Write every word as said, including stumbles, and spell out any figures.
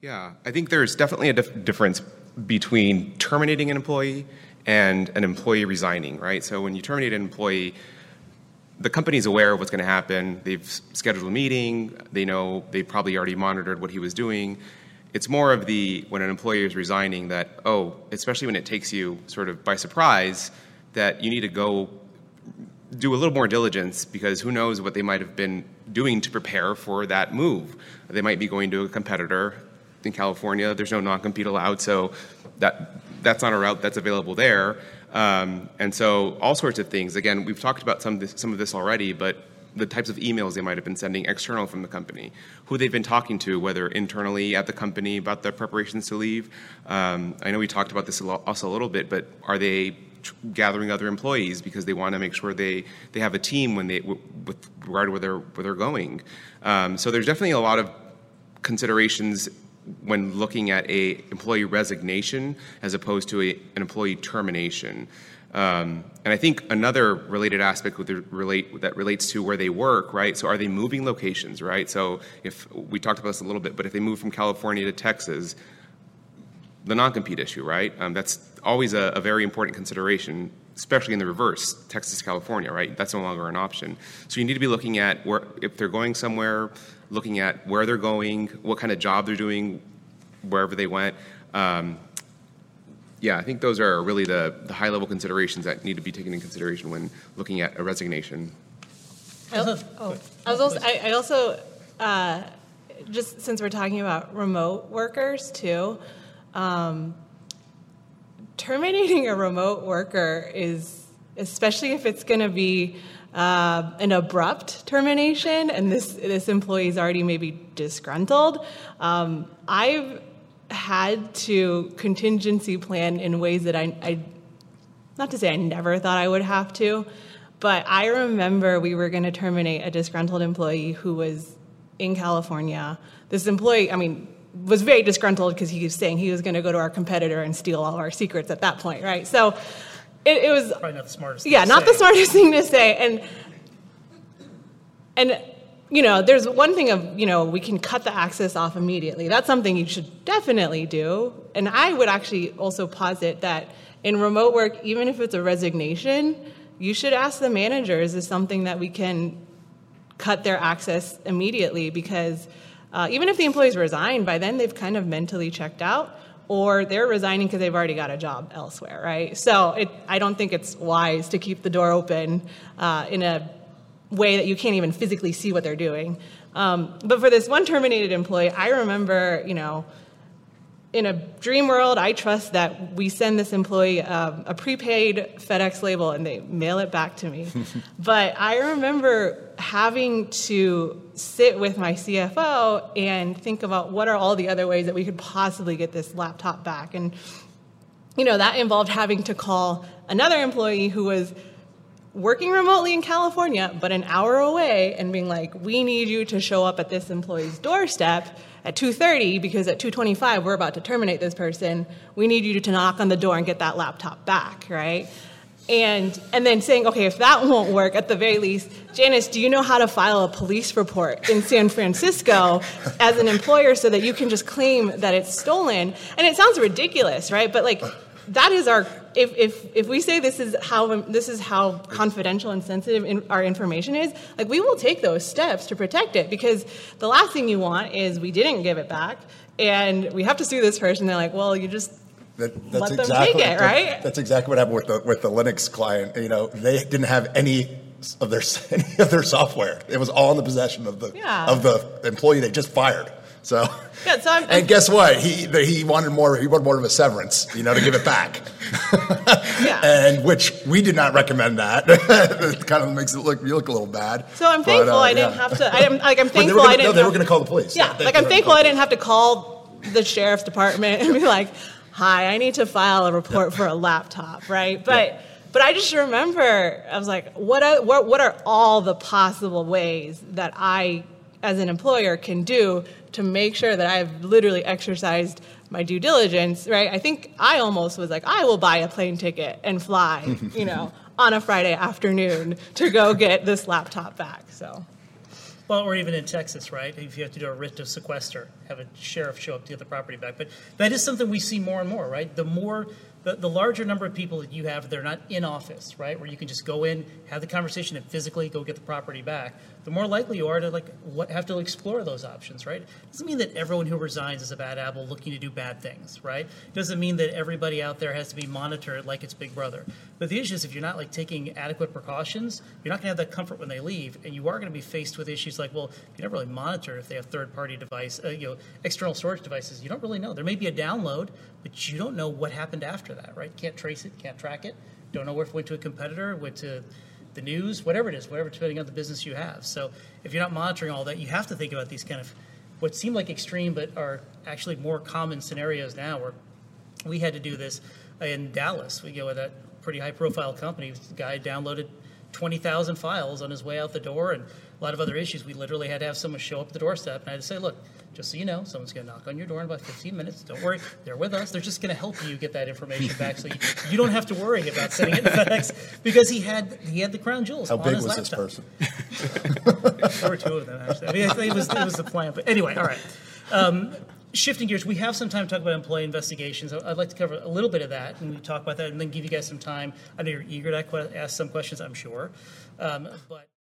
Yeah, I think there's definitely a dif- difference between terminating an employee and an employee resigning, right? So when you terminate an employee, the company's aware of what's going to happen. They've scheduled a meeting. They know they've probably already monitored what he was doing. It's more of the, when an employee is resigning, that, oh, especially when it takes you sort of by surprise, that you need to go do a little more diligence, because who knows what they might have been doing to prepare for that move. They might be going to a competitor. In California, there's no non-compete allowed, so that that's not a route that's available there. Um, and so all sorts of things. Again, we've talked about some of this, some of this already, but the types of emails they might have been sending external from the company, who they've been talking to, whether internally at the company about their preparations to leave. Um, I know we talked about this also a little bit, but are they tr- gathering other employees because they want to make sure they, they have a team when they w- with regard to where they're, where they're going? Um, so there's definitely a lot of considerations when looking at a employee resignation as opposed to a, an employee termination. Um, and I think another related aspect with the relate, that relates to where they work, right? So are they moving locations, right? So if we talked about this a little bit, but if they move from California to Texas, the non-compete issue, right? Um, that's always a, a very important consideration, especially in the reverse, Texas, California, right? That's no longer an option. So you need to be looking at where, if they're going somewhere, looking at where they're going, what kind of job they're doing, wherever they went. Um, yeah, I think those are really the, the high-level considerations that need to be taken into consideration when looking at a resignation. I, oh, I was also, I, I also uh, just since we're talking about remote workers too, um, terminating a remote worker is, especially if it's going to be uh, an abrupt termination, and this this employee is already maybe disgruntled. Um, I've had to contingency plan in ways that I, I, not to say I never thought I would have to, but I remember we were going to terminate a disgruntled employee who was in California. This employee, I mean, was very disgruntled because he was saying he was going to go to our competitor and steal all of our secrets at that point, right? So it, it was probably not the smartest. Yeah, thing not to the smartest thing to say, and and you know, there's one thing of you know we can cut the access off immediately. That's something you should definitely do, and I would actually also posit that in remote work, even if it's a resignation, you should ask the managers is something that we can cut their access immediately, because uh, even if the employees resign, by then they've kind of mentally checked out, or they're resigning because they've already got a job elsewhere, right? So it, I don't think it's wise to keep the door open uh, in a way that you can't even physically see what they're doing. Um, but for this one terminated employee, I remember, you know, in a dream world, I trust that we send this employee um, a prepaid FedEx label and they mail it back to me. But I remember having to sit with my C F O and think about what are all the other ways that we could possibly get this laptop back. And, you know, that involved having to call another employee who was working remotely in California, but an hour away, and being like, we need you to show up at this employee's doorstep at two thirty, because at two twenty-five, we're about to terminate this person. We need you to knock on the door and get that laptop back, right? And and then saying, okay, if that won't work, at the very least, Janice, do you know how to file a police report in San Francisco as an employer so that you can just claim that it's stolen? And it sounds ridiculous, right? But like, that is our, if if if we say this is how this is how confidential and sensitive in, our information is, like, we will take those steps to protect it, because the last thing you want is we didn't give it back and we have to sue this person. They're like, well, you just That, that's let them exactly, take it, right? That, that's exactly what happened with the with the Linux client. You know, they didn't have any of their any of their software. It was all in the possession of the Yeah. of the employee they just fired. So, Yeah, so I'm- and guess what? He he wanted more. He wanted more of a severance, you know, to give it back. Yeah. And which we did not recommend that. It kind of makes it look you look a little bad. So I'm But, thankful uh, I didn't yeah. have to. I am like I'm But they thankful were gonna, I didn't. no, they have- were going to call the police. Yeah, they, like they I'm were thankful gonna I call didn't have to call the sheriff's department and be like, "Hi, I need to file a report for a laptop," right? But Yeah. but I just remember I was like, "What are, what what are all the possible ways that I, as an employer, can do to make sure that I've literally exercised my due diligence?" Right? I think I almost was like, "I will buy a plane ticket and fly," you know, on a Friday afternoon to go get this laptop back. So. Well, or even in Texas, right? If you have to do a writ of sequester, have a sheriff show up to get the property back. But that is something we see more and more, right? The more, the, the larger number of people that you have, they're not in office, right? Where you can just go in, have the conversation, and physically go get the property back. The more likely you are to like what, have to explore those options, right? It doesn't mean that everyone who resigns is a bad apple looking to do bad things, right? It doesn't mean that everybody out there has to be monitored like it's Big Brother. But the issue is if you're not like taking adequate precautions, you're not going to have that comfort when they leave, and you are going to be faced with issues like, well, you never really monitor if they have third-party device, uh, you know, external storage devices. You don't really know. There may be a download, but you don't know what happened after that, right? Can't trace it, can't track it. Don't know where it went to a competitor, went to the news, whatever it is, whatever, depending on the business you have. So if you're not monitoring all that, you have to think about these kind of what seem like extreme but are actually more common scenarios now where we had to do this in Dallas. We go with a pretty high-profile company. The guy downloaded twenty thousand files on his way out the door and a lot of other issues. We literally had to have someone show up at the doorstep, and I had to say, look, just so you know, someone's going to knock on your door in about fifteen minutes. Don't worry. They're with us. They're just going to help you get that information back so you, you don't have to worry about sending it to FedEx because he had he had the crown jewels How on big his was laptop. this person? There were two of them, actually. I mean, I think it was, it was the plan. But anyway, all right. Um, shifting gears, we have some time to talk about employee investigations. I'd like to cover a little bit of that, and we talk about that, and then give you guys some time. I know you're eager to ask some questions, I'm sure. Um, but